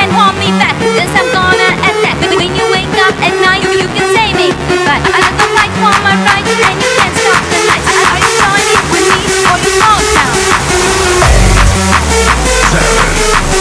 can hold me back, 'cause I'm gonna attack. When you wake up at night, you can say me goodbye. I don't fight for my rights, and you can't stop the lights. Are you joining with me or you fall down? 7